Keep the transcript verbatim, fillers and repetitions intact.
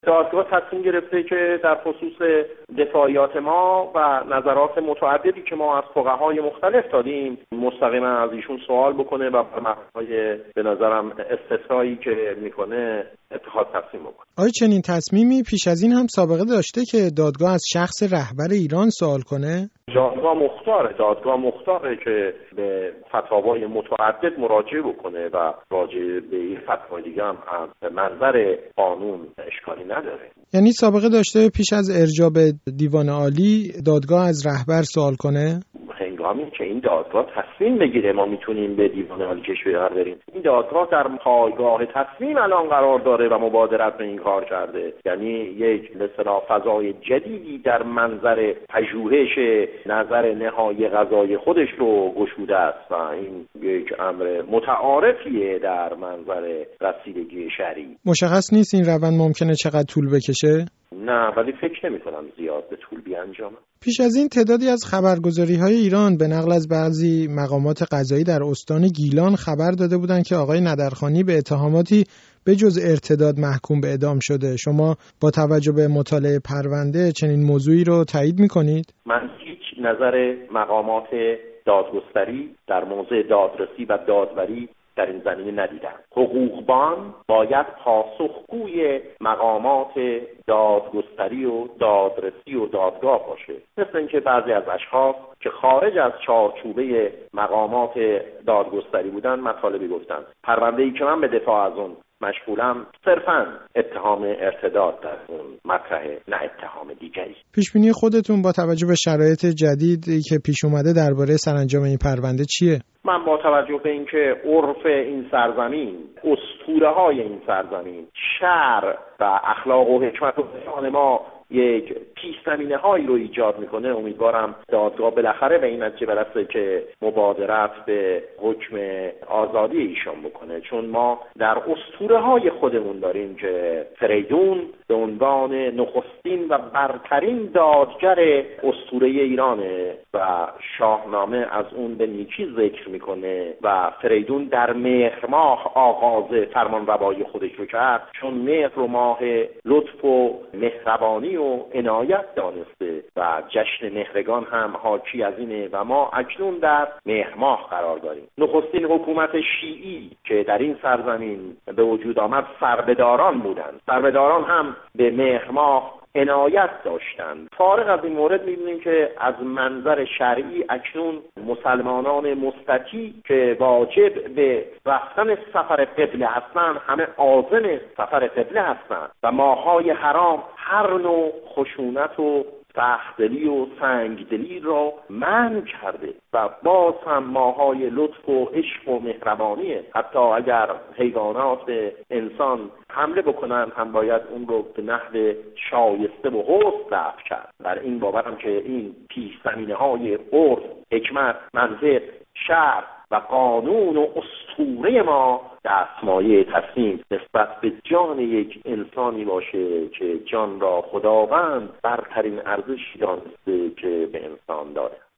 دادگاه تصمیم گرفته که در خصوص دفاعیات ما و نظرات متعددی که ما از فقهای مختلف دادیم مستقیما از ایشون سوال بکنه و بر مبنای به نظرم استثنایی که میکنه اتخاذ تصمیم بکنه. آیا چنین تصمیمی پیش از این هم سابقه داشته که دادگاه از شخص رهبر ایران سوال کنه؟ دادگاه مختاره دادگاه مختاره که به فتاوای متعدد مراجعه بکنه و راجع به این فتوای دیگه هم از منظر قانون اشکالی نداره. یعنی سابقه داشته پیش از ارجاع به دیوان عالی دادگاه از رهبر سوال کنه؟ هنگامی که این دادگاه تصمیم بگیره ما میتونیم به دیوان عالی کشور بریم. این دادگاه در پایگاه تصمیم الان قرار داره و مبادرت به این کار کرده. یعنی یک به اصطلاح فضای جدیدی در منظر پژوهش نظر نهایی قضای خودش رو گشوده است و این یک امر متعارفیه در منظر رسیدگی شرعی. مشخص نیست این روند ممکنه چقدر طول بکشه؟ نه، ولی فکر نمی کنم زیاد به طول بیانجامه. پیش از این تعدادی از خبرگزاری‌های ایران به نقل از بعضی مقامات قضایی در استان گیلان خبر داده بودند که آقای نادرخانی به اتهاماتی به جز ارتداد محکوم به اعدام شده. شما با توجه به مطالعه پرونده چنین موضوعی رو تایید می‌کنید؟ من هیچ نظر مقامات دادگستری در موضوع دادرسی و دادوری در این زمینه ندیدم. حقوقبان باید پاسخگوی مقامات دادگستری و دادرسی و دادگاه باشه. مثل اینکه بعضی از اشخاص که خارج از چارچوبه مقامات دادگستری بودن مطالبی گفتن. پرونده‌ای که من به دفاع از اون مشغولم صرفاً اتهام ارتداد در اون مطرحه، نه اتهام دیگری. پیشبینی خودتون با توجه به شرایط جدیدی که پیش اومده درباره سرانجام این پرونده چیه؟ من با توجه به اینکه عرف این سرزمین، اسطوره‌های این سرزمین، شرع و اخلاق و حکمت و بیان ما یک پیش‌زمینه هایی رو ایجاد میکنه، امیدوارم دادگاه بالاخره به این نتیجه برسه که مبادرت به حکم آزادی ایشان بکنه. چون ما در اسطوره های خودمون داریم که فریدون به عنوان نخستین و برترین دادگر اسطوره ایرانه و شاهنامه از اون به نیکی ذکر میکنه و فریدون در مهر ماه آغاز فرمانروایی خودش رو کرد، چون مهر و ماه لطف و مهربانی و عنایت دانسته و جشن مهرگان هم حاکی از اینه و ما اکنون در مهر ماه قرار داریم. نخستین حکومت شیعی که در این سرزمین به وجود آمد سربداران بودند. سربداران هم به مهر ماه عنایت داشتند. فارغ از این مورد می‌بینیم که از منظر شرعی اکنون مسلمانان مستطیع که واجب به رفتن سفر قبله هستند همه عازم سفر قبله هستند و ماهای حرام هر نوع خشونت و سخت‌دلی و سنگدلی را منع کرده و باز هم ماهای لطف و عشق و مهربانیه. حتی اگر حیوانات انسان حمله بکنن هم باید اون رو به نحو شایسته و حسن دفع کرد. در این باورم که این پیش زمینه های عرف، حکمت، منطق، شرع و قانون و اسطوره ما دستمایه تصمیم نسبت به جان یک انسانی باشه که جان را خداوند برترین ارزشی دانسته که به انسان داره.